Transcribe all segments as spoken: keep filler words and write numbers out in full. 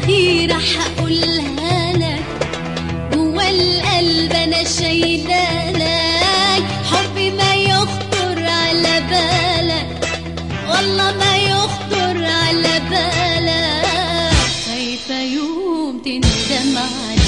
أخيرة هقولها لك، جوا القلب أنا شايلالك، حبي ما يخطر على بالك، والله ما يخطر على بالك، خايفة يوم تندم عليك.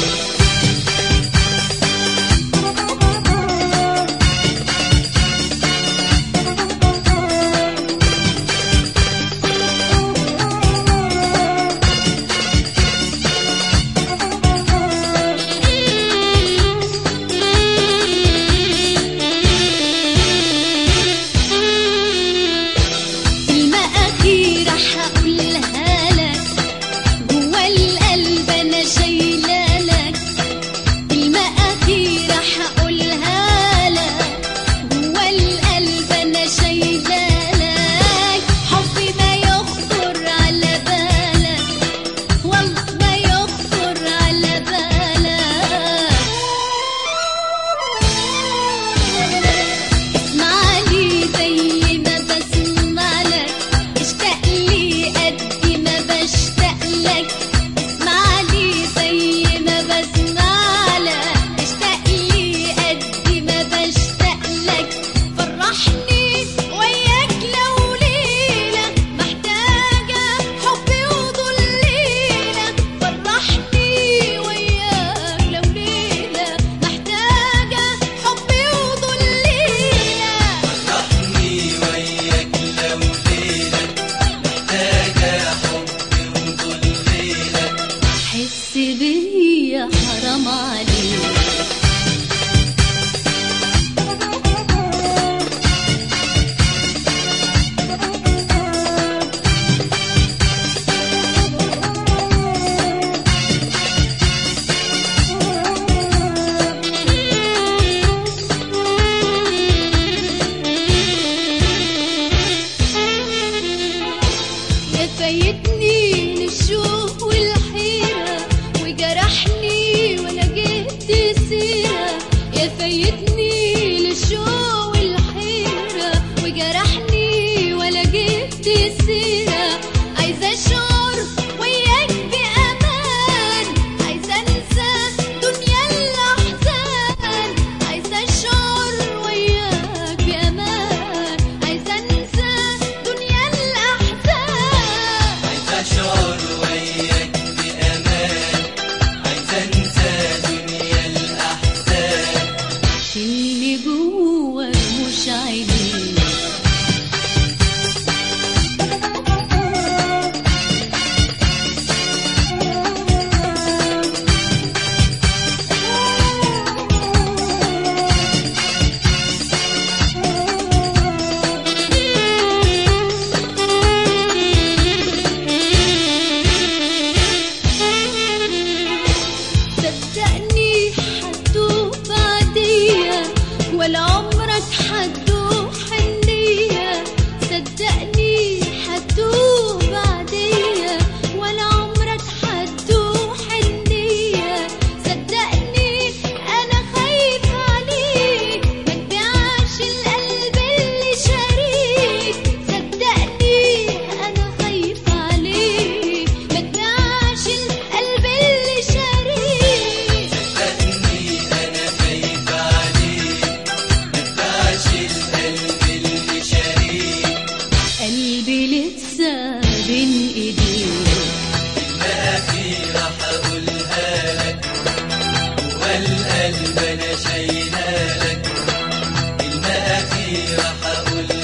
حرام عليك. يا فايتني للشوق والحيرة وجرحني ولا جبت سيرة، يا فايتني للشوق والحيرة وجرحني ولا جبت سيرة، عايزة أشعر وياك بأمان، عايزة أنسى دنيا الأحزان، عايزة أشعر وياك بأمان، عايزة أنسى دنيا الأحزان، عايزة أشعر وياك بأمان، عايزة أنسى دنيا الأحزان، اللي جواك مش عينيك. صدقني هتدوب بعديا ولا عمرك هتدوب حنية، صدقني هتدوب بعديا ولا عمرك هتدوب حنية، صدقني أنا خايف عليك ما تبيعش القلب اللي شريك، صدقني أنا خايف عليك ما تبيعش القلب اللي شريك، صدقني أنا خايف عليك متباعش القلب اللي شريك، قلبي لسه بين ايديك. كلمة أخيرة هقولها لك، جوا القلب أنا شايلها لك، كلمة أخيرة هقولها